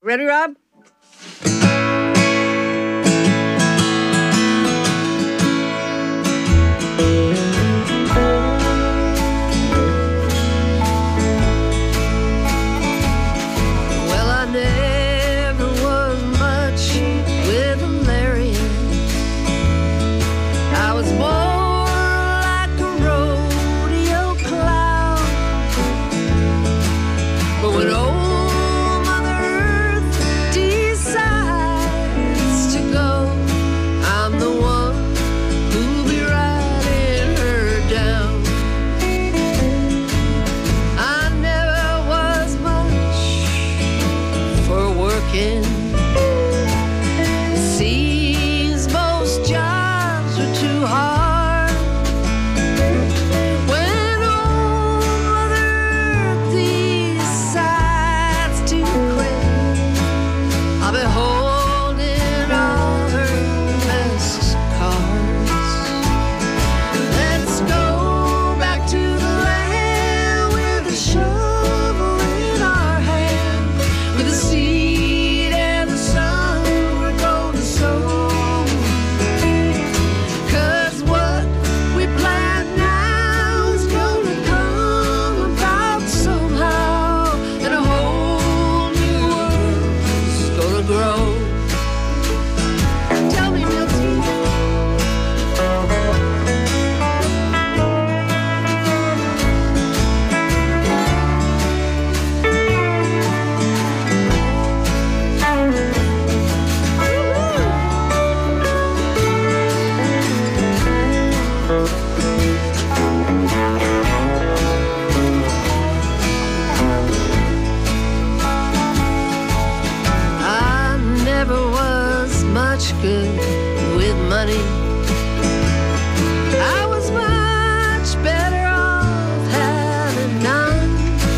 Ready, Rob? Well, I never was much with a Lariat. I was more like a rodeo clown. But when old Mother Earth decides to go, I'm the one who'll be riding her down. I never was much for working. Seems most jobs were too hard. When old Mother Earth decides to quit, I'll be holding all her best cards. Let's go back to the land with a shovel in our hand, with a seed and the sun we're gonna sow. 'Cause what we plant now is gonna come about somehow, and a whole new world's gonna grow. Tell me, Milty. I never was much good with money. I was much better off having none.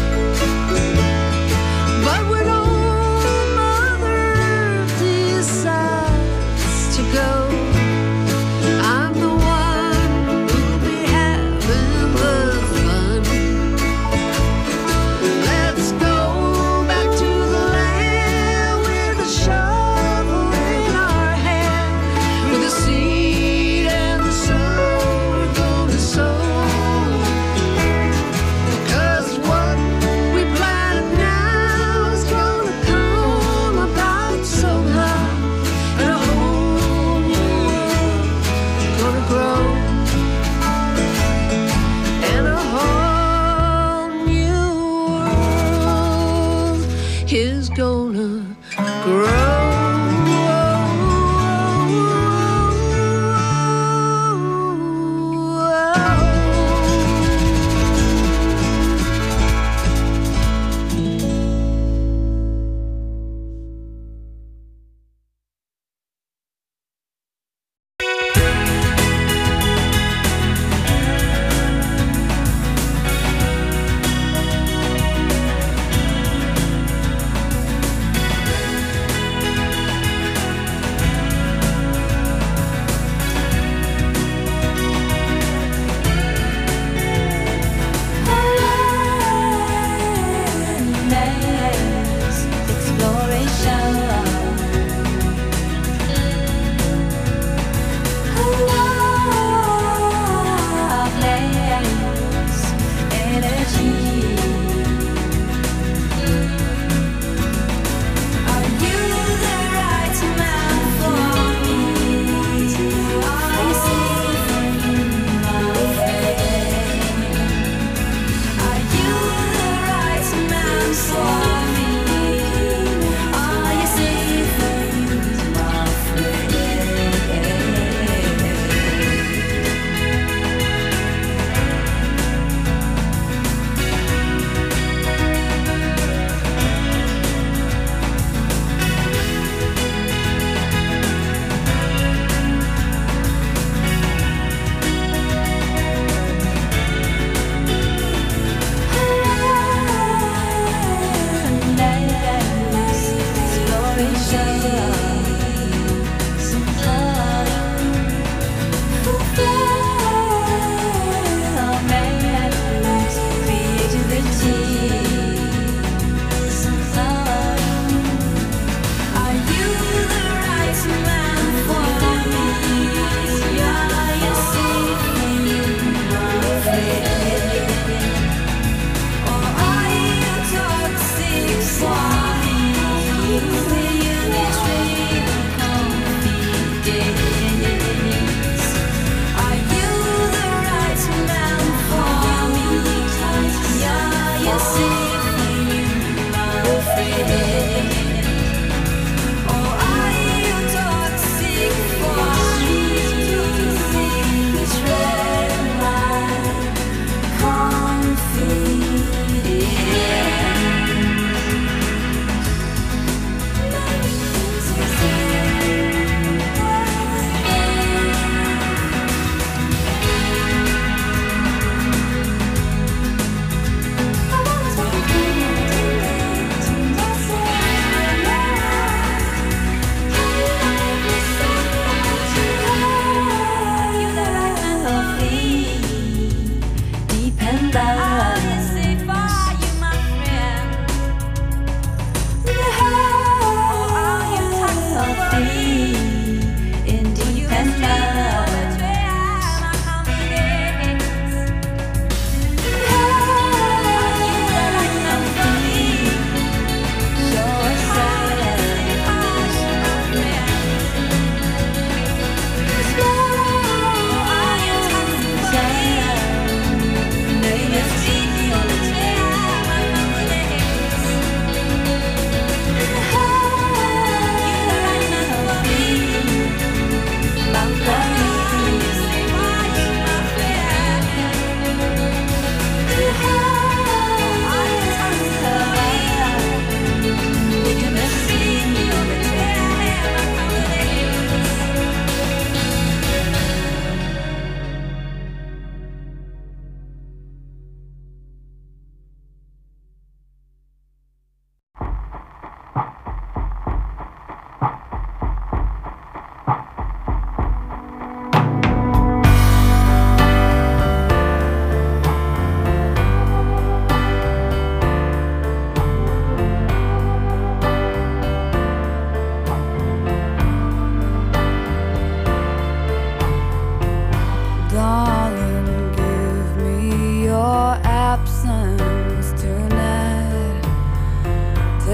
But when old Mother Earth decides to go, I'm the one who'll be having the fun. Let's go back to the land with a shovel in our hand, with a seed and the sun we're gonna sow. 'Cause what we plant now is gonna come about somehow, and a whole new world gonna grow, and a whole new world is gonna grow.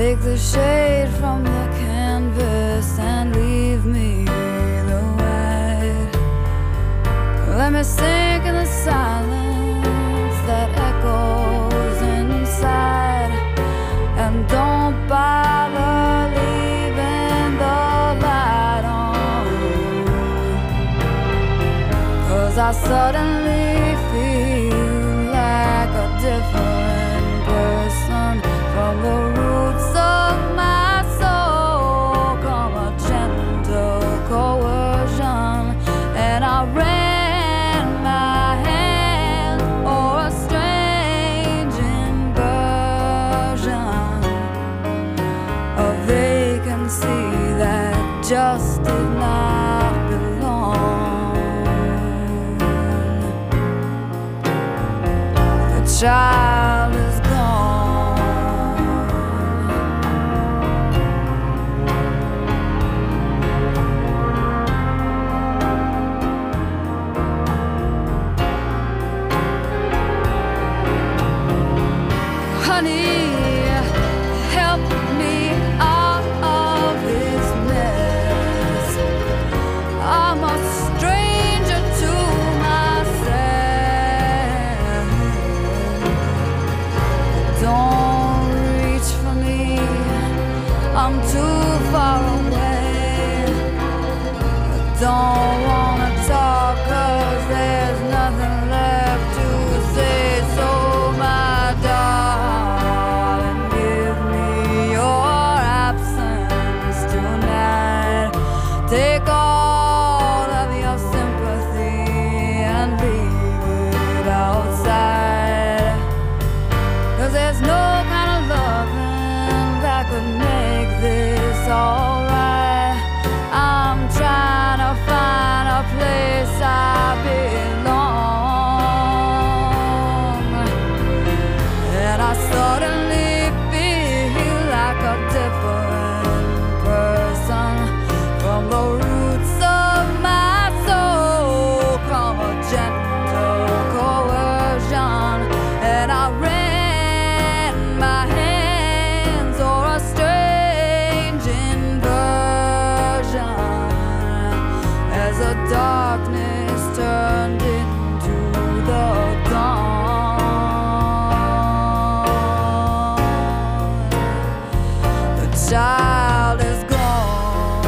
Take the shade from the canvas and leave me the white. Let me sink in the silence that echoes inside, and don't bother leaving the light on, 'cause I suddenly feel like a different person. From the roots of my soul come a gentle coercion, and I ran my hand o'er a strange inversion, a vacancy that just did not belong. The child is don't wanna talk 'cause there's nothing left to say. So my darling, give me your absence tonight. Take all of your sympathy and leave it outside, 'cause there's no kind of loving that could make this alright. I'm trying to find a place I belong, and I suddenly feel like a different person. From the roots of my soul come a gentle coercion, and I ran my hands o'er a strange inversion, as the darkness turned into the dawn. The child is gone.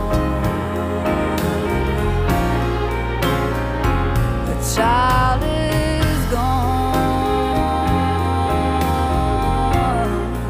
The child is gone.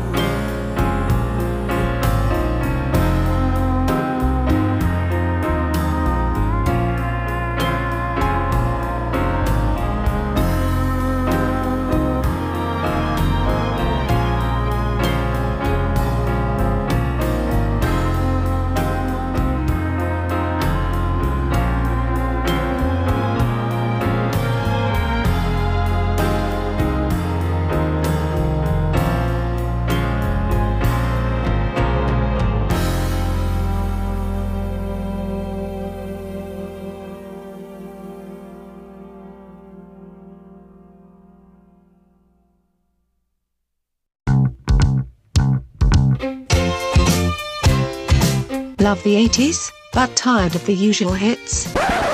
Love the 80s, but tired of the usual hits?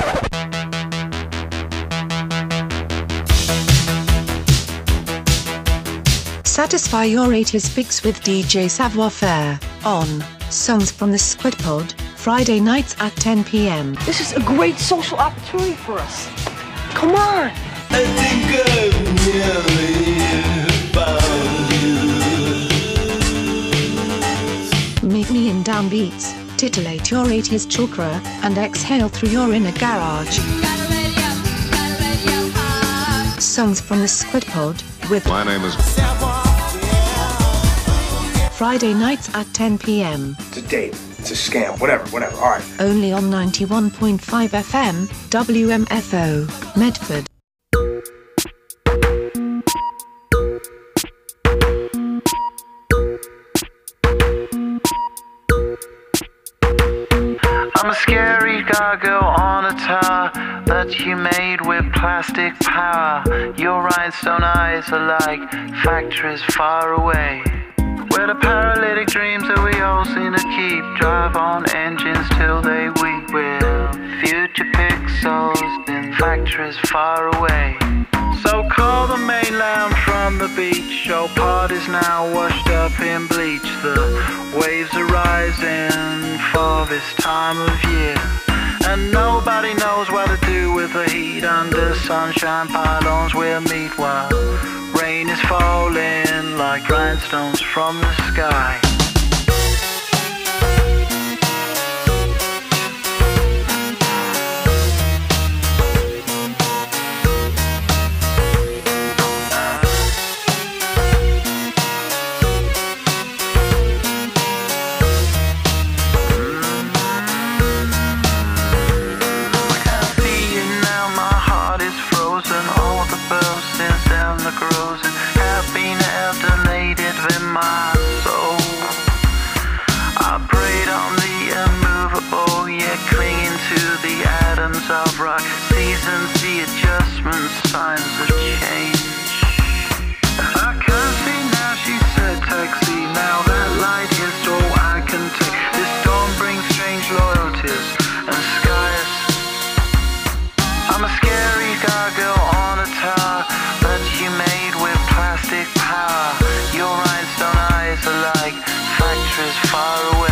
Satisfy your 80s fix with DJ Savoir Faire on Songs from the Squid Pod, Friday nights at 10 p.m. This is a great social opportunity for us. Come on! I think I've nearly found you. Meet me in downbeats, titillate your 80s chakra, and exhale through your inner garage. Songs from the Squid Pod, with My name is Friday nights at 10 p.m. It's a date. It's a scam. Whatever. All right. Only on 91.5 FM, WMFO, Medford. I'm a scary gargoyle on a tower that you made with plastic power. Your rhinestone eyes are like factories far away, Where the paralytic dreams that we all seem to keep drive on engines till they weep. We're future pixels in factories far away. So call the mainland from the beach. Your party's now washed up in bleach. The waves are rising for this time of year, and nobody knows what to do with the heat. Under sunshine pylons we'll meet while rain is falling like rhinestones from the sky. Of rock, seasons, the adjustments, signs of change. I can see now, she said, taxi. Now that light is all I can take. This dawn brings strange loyalties and skies. I'm a scary gargoyle on a tower that you made with plastic power. Your rhinestone eyes are like factories far away.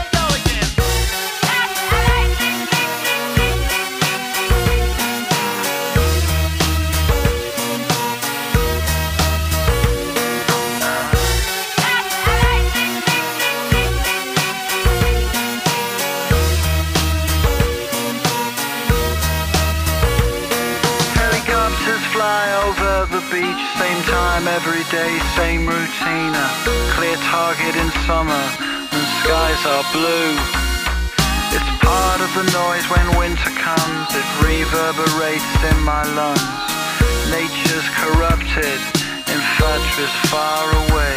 Beach, same time every day, same routine. A clear target in summer and skies are blue. It's part of the noise when winter comes. It reverberates in my lungs. Nature's corrupted in factories far away.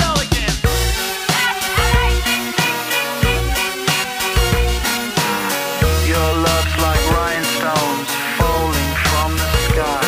Your love's like rhinestones falling from the sky.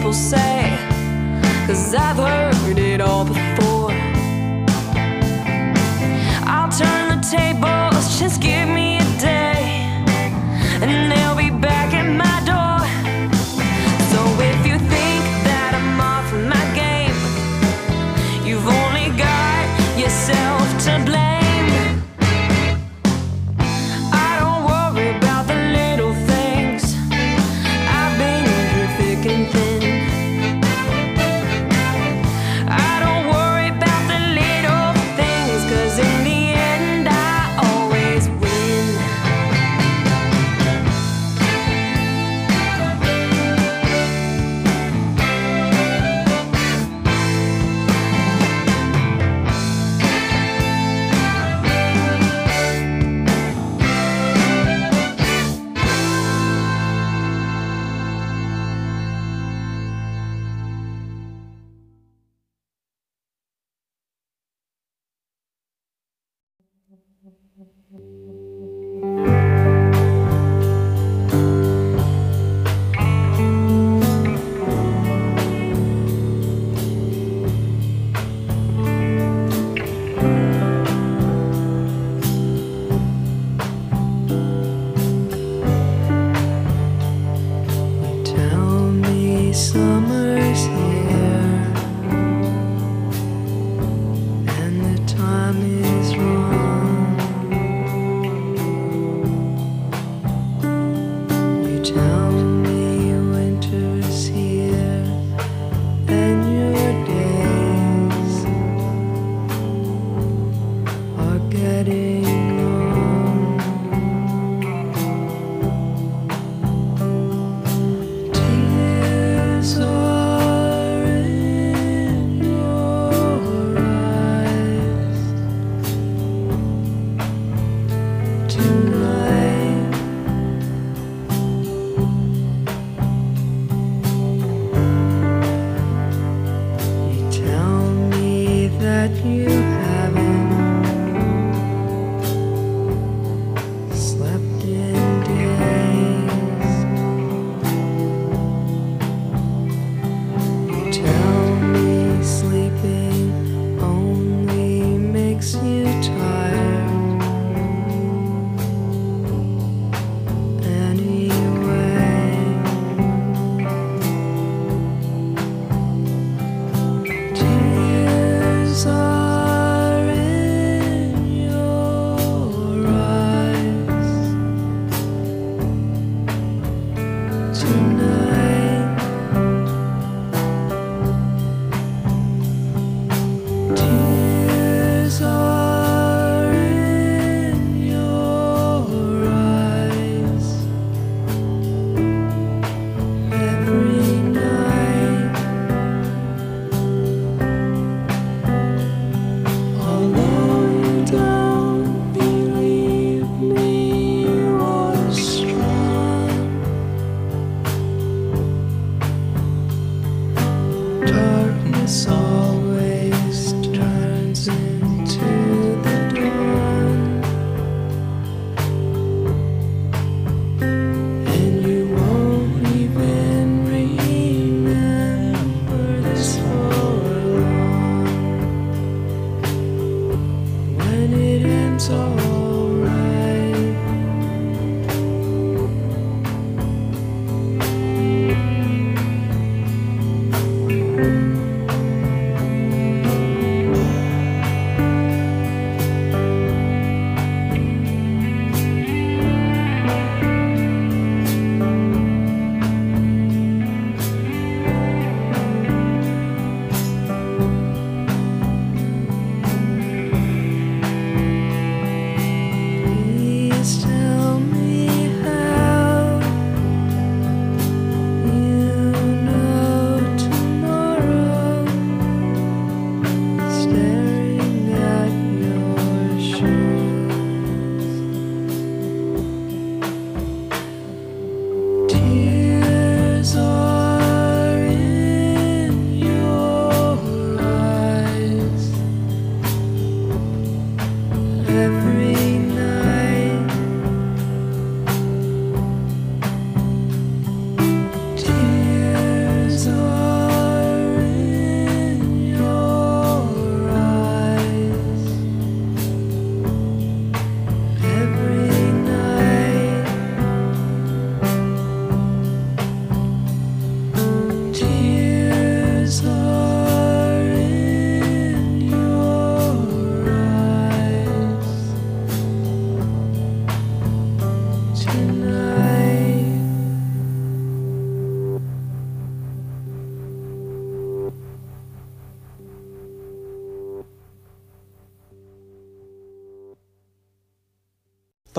people say, 'cause I've heard it all before. I'll turn the tables, just give me a day, and they'll be back at my door. So if you think that I'm off my game, you've only got yourself to blame. I don't worry about the little things, I've been through thick and thin. I don't worry about the little things, 'cause in the end I always win. Tell me summer's here, and the time is wrong. You tell me winter's here, and your days are getting long. Tears are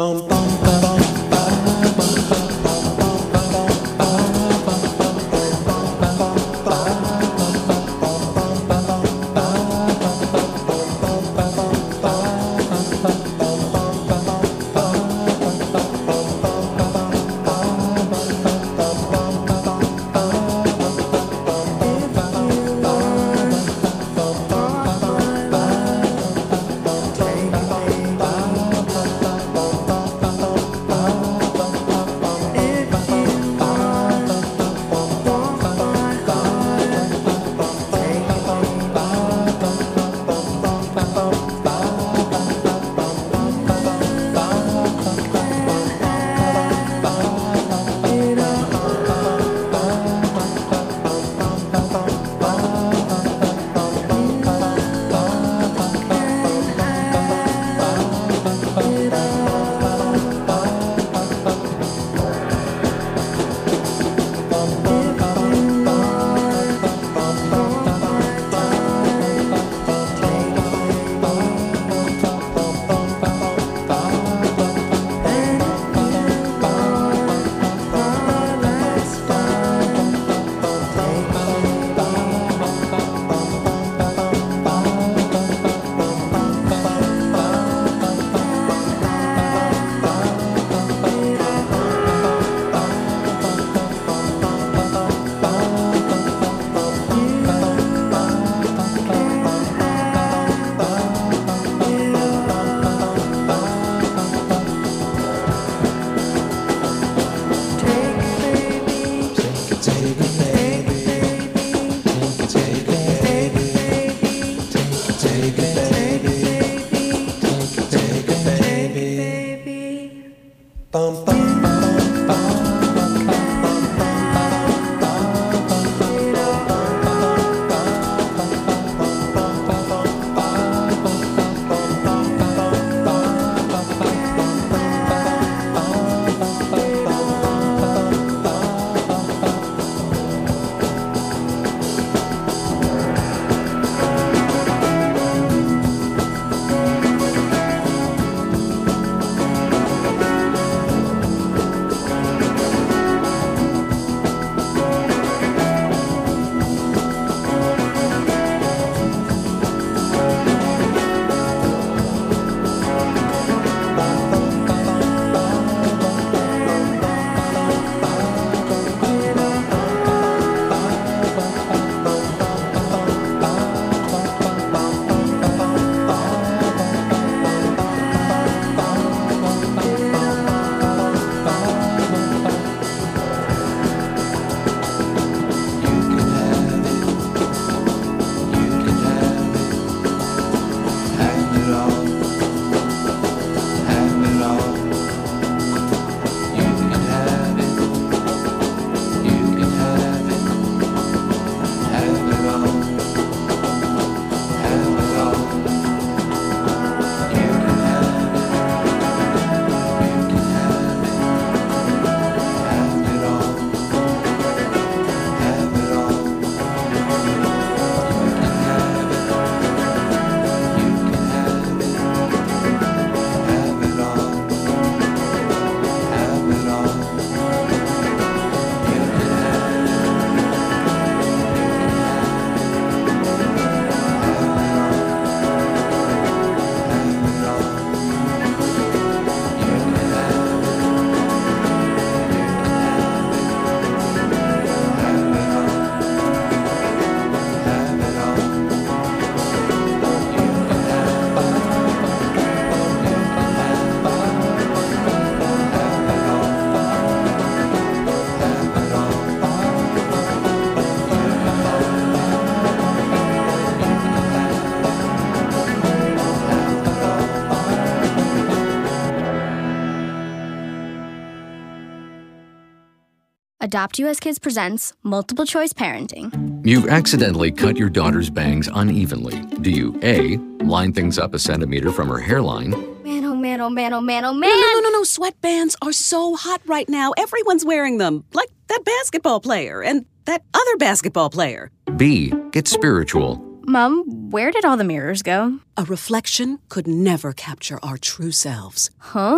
Adopt US Kids presents Multiple Choice Parenting. You've accidentally cut your daughter's bangs unevenly. Do you A, line things up a centimeter from her hairline? Man, oh man, oh man, oh man, oh man! No. Sweatbands are so hot right now. Everyone's wearing them. Like that basketball player and that other basketball player. B, get spiritual. Mom, where did all the mirrors go? A reflection could never capture our true selves. Huh?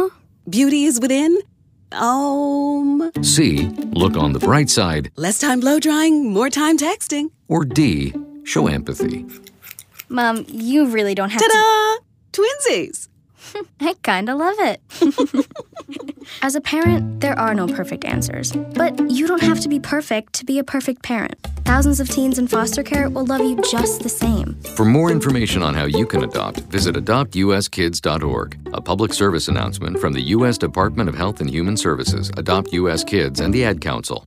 Beauty is within. C. Look on the bright side. Less time blow drying, more time texting. Or D. Show empathy. Mom, you really don't have to... Ta-da! Twinsies! I kinda love it. As a parent, there are no perfect answers. But you don't have to be perfect to be a perfect parent. Thousands of teens in foster care will love you just the same. For more information on how you can adopt, visit adoptuskids.org. A public service announcement from the U.S. Department of Health and Human Services, Adopt U.S. Kids, and the Ad Council.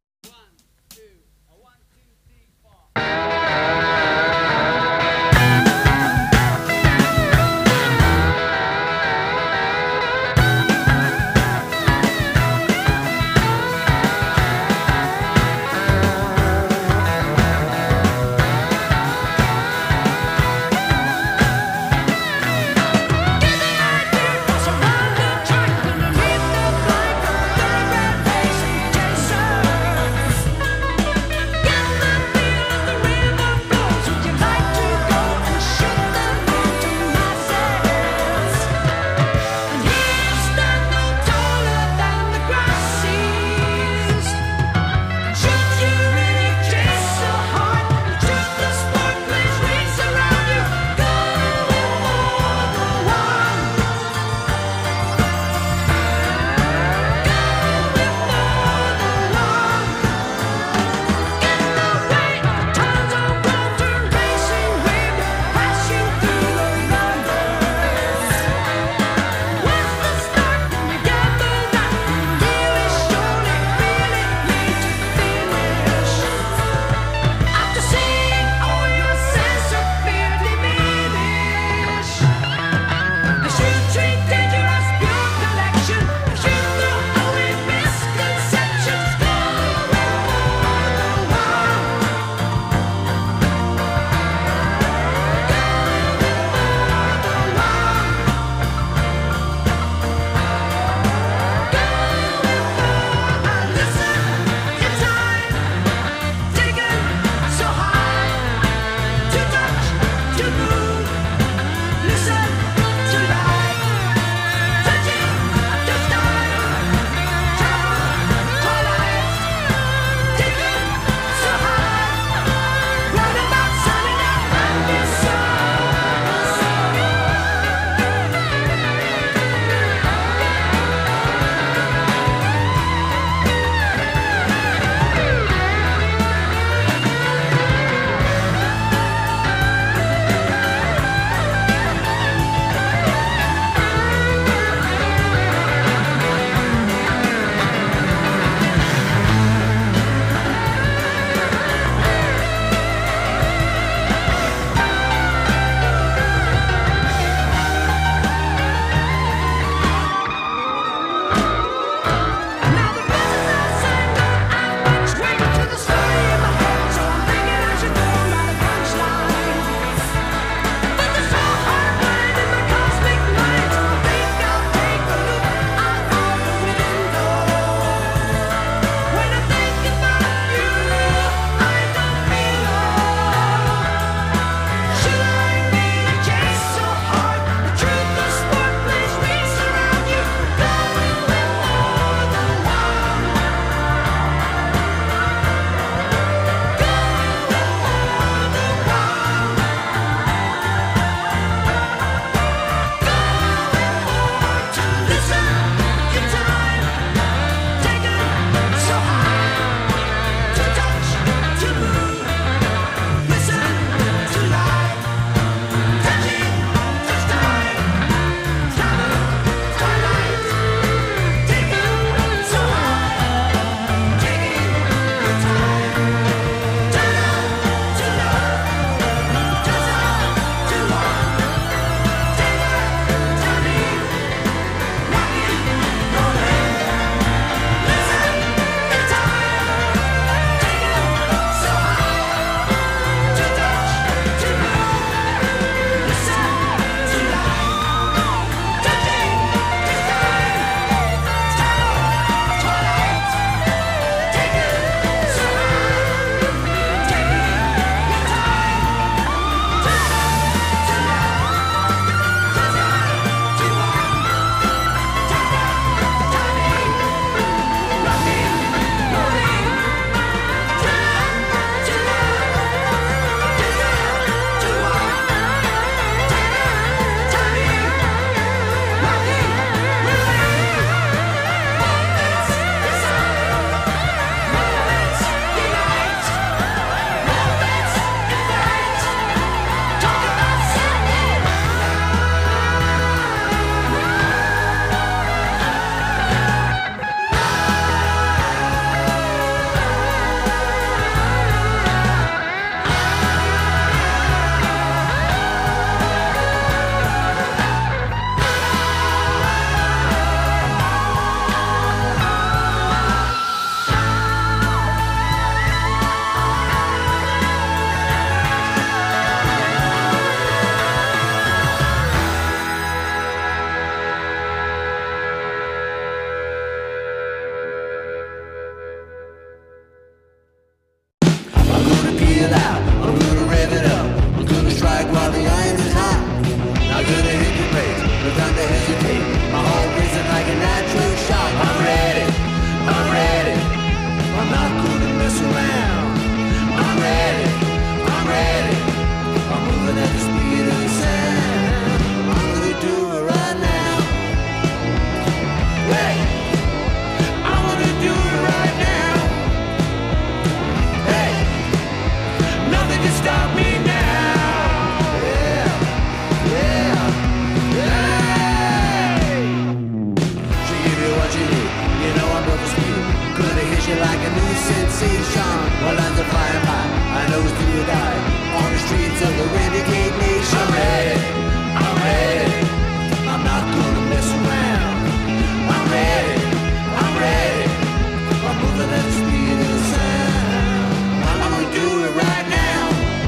feel like a new sensation. Well, as a firefly, I know till you die. On the streets of the renegade nation. I'm ready, I'm ready. I'm not gonna mess around. I'm ready, I'm ready. I'm moving at the speed of the sound. I'm gonna do it right now.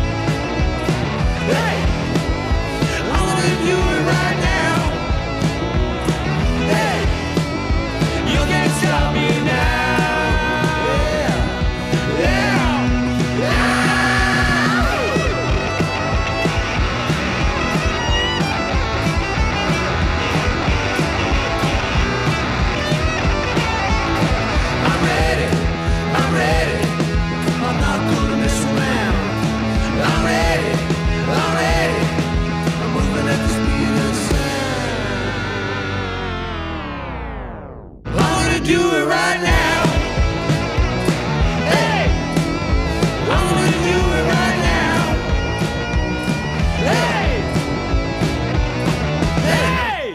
Hey, I'm gonna do it right now. Hey, you can't stop me now. Do it right now. Hey, I'm gonna do it right now. Hey, hey.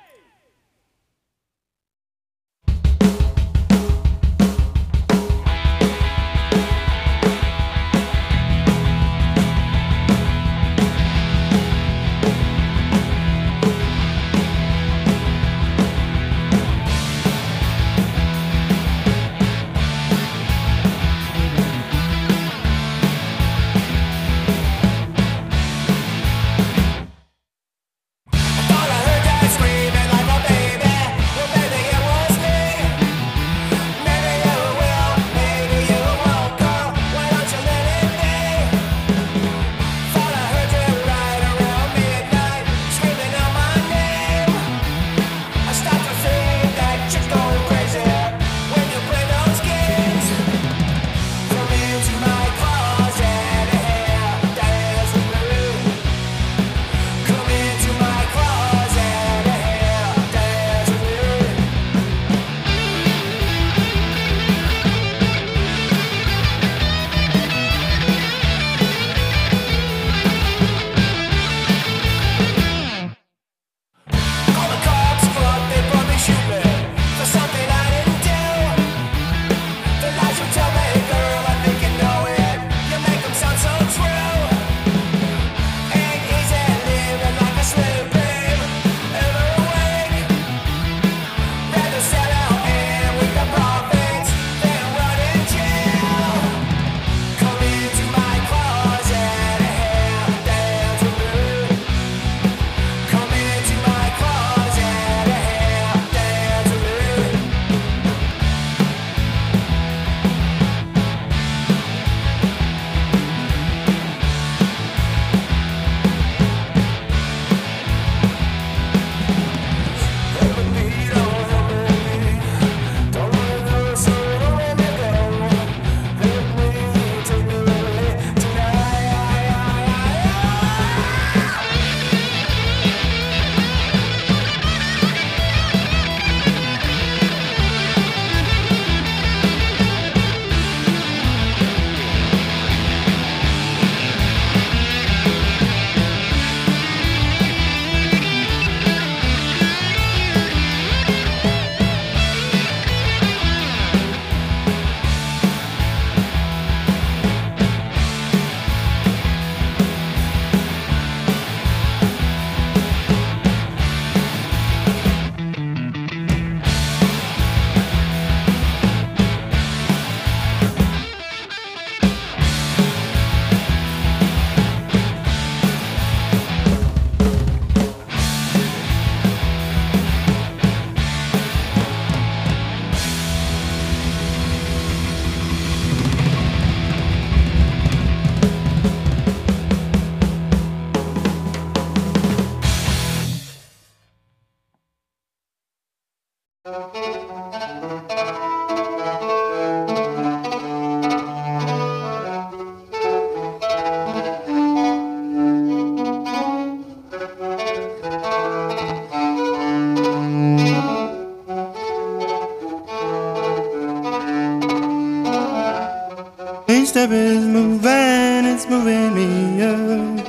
Each step is moving, it's moving me up.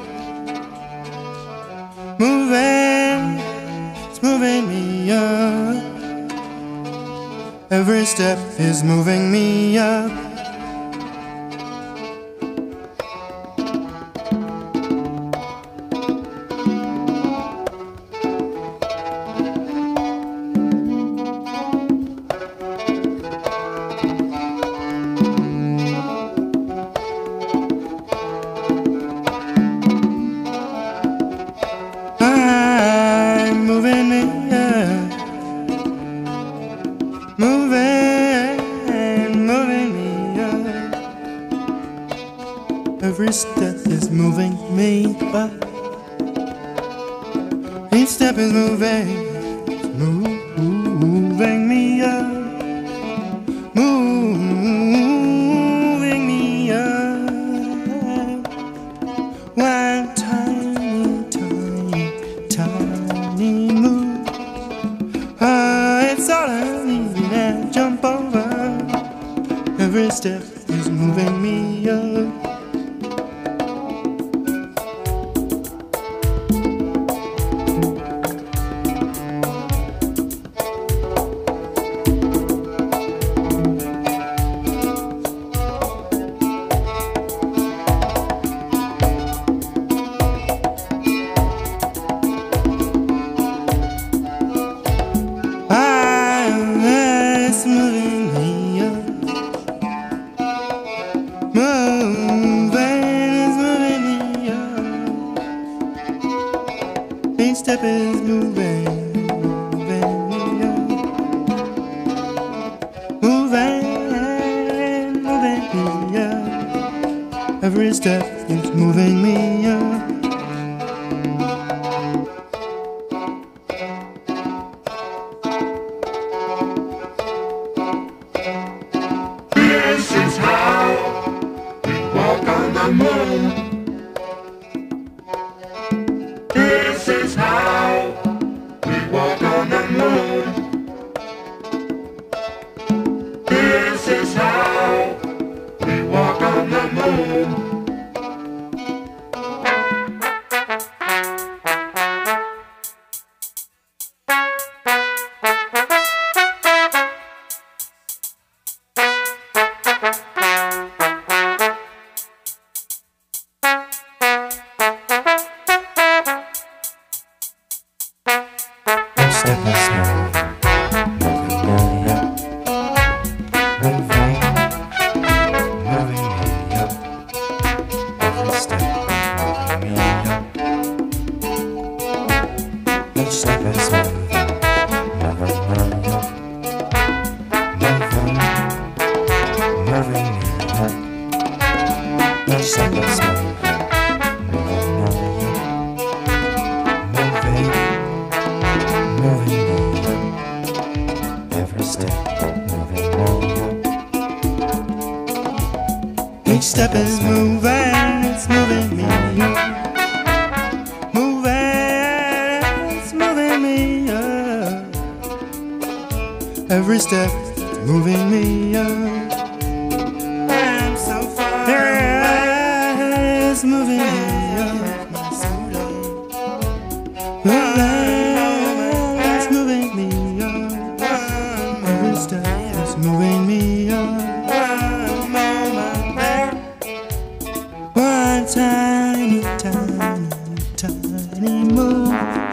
Moving, it's moving me up. Every step is moving me up. I'm moving me up. Moving me up. Every step is moving me up. Each step is moving me up. Moving me up. One tiny move. It's all I need to jump over. Every step is moving me up. It's moving me up. It's moving me up. Each step is moving me up. Moving me up. Every step is moving me up. This is how we walk on the moon. This is how we walk on the moon. This is how we walk on the moon. Each step is moving, it's moving me up. It's moving me up. Every step is moving me up. I'm so far away. It's moving me up. It's moving me up. Every step is moving me up. One tiny move.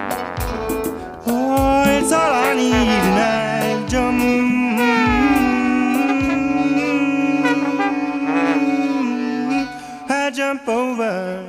Oh, it's all I need, and I jump over.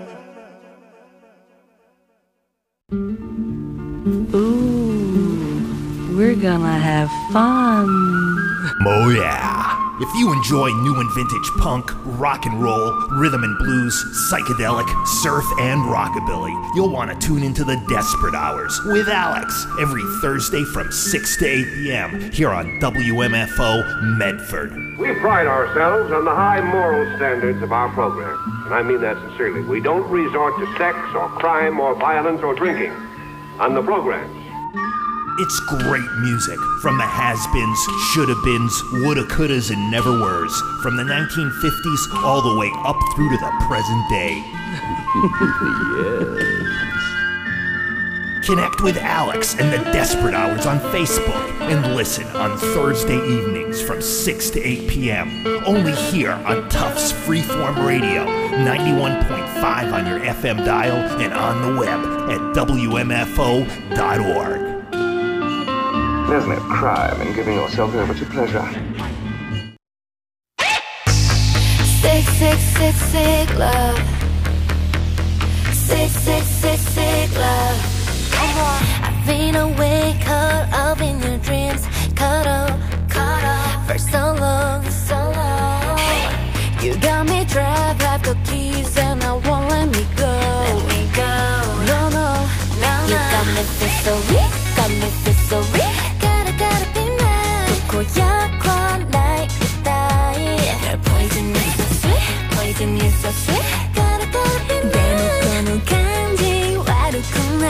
Ooh, we're gonna have fun. Oh yeah. If you enjoy new and vintage punk, rock and roll, rhythm and blues, psychedelic, surf, and rockabilly, you'll want to tune into the Desperate Hours with Alex every Thursday from 6 to 8 p.m. here on WMFO Medford. We pride ourselves on the high moral standards of our program, and I mean that sincerely. We don't resort to sex or crime or violence or drinking on the programs. It's great music from the has-beens, shoulda-beens, woulda, couldas, and never-weres, from the 1950s all the way up through to the present day. Yes. Connect with Alex and the Desperate Hours on Facebook and listen on Thursday evenings from 6 to 8 p.m. Only here on Tufts Freeform Radio, 91.5 on your FM dial and on the web at WMFO.org. There's no crime in giving yourself over to pleasure. Sick, sick, sick, sick love. Sick, sick, sick, sick love. I've been awake, caught up in your dreams. Caught up for so long, so long. You got me trapped, have the keys and I won't let me go. Let me go. No, no, no, no. You got me feel so weak, got me feel so weak. Gotta be mine. 고약 like you die. Your poison is so sweet, poison is so sweet. Gotta be mine. 대놓고는 간지 와르구나.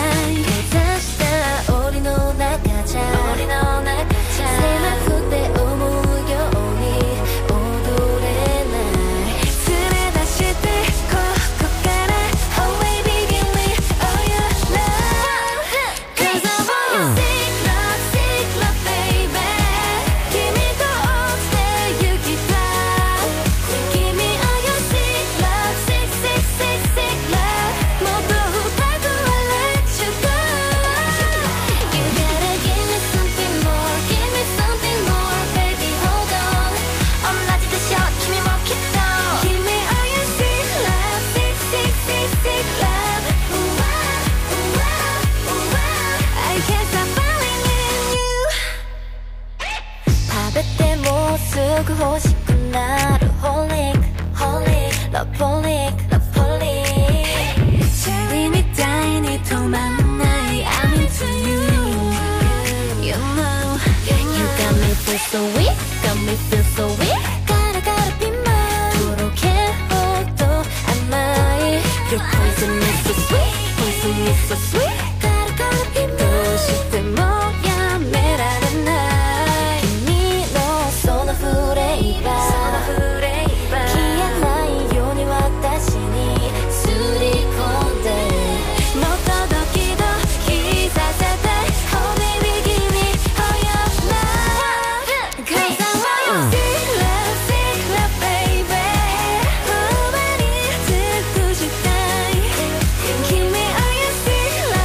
쓰고 싶은 나를 holic, loveholic, loveholic. 재림이 따윈이 도망은 나의 I'm into you. You know, you got me feel so weak, got me feel so weak. Gotta be mine. 도록 해도 안 나의 Your poison is so sweet, poison is so sweet. Gotta be mine. 도시 때 뭐야 매라는 날. Give me all your sweet love.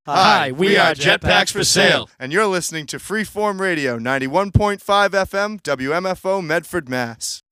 Hi, we are Jetpacks for Sale. And you're listening to Freeform Radio, 91.5 FM, WMFO, Medford, Mass.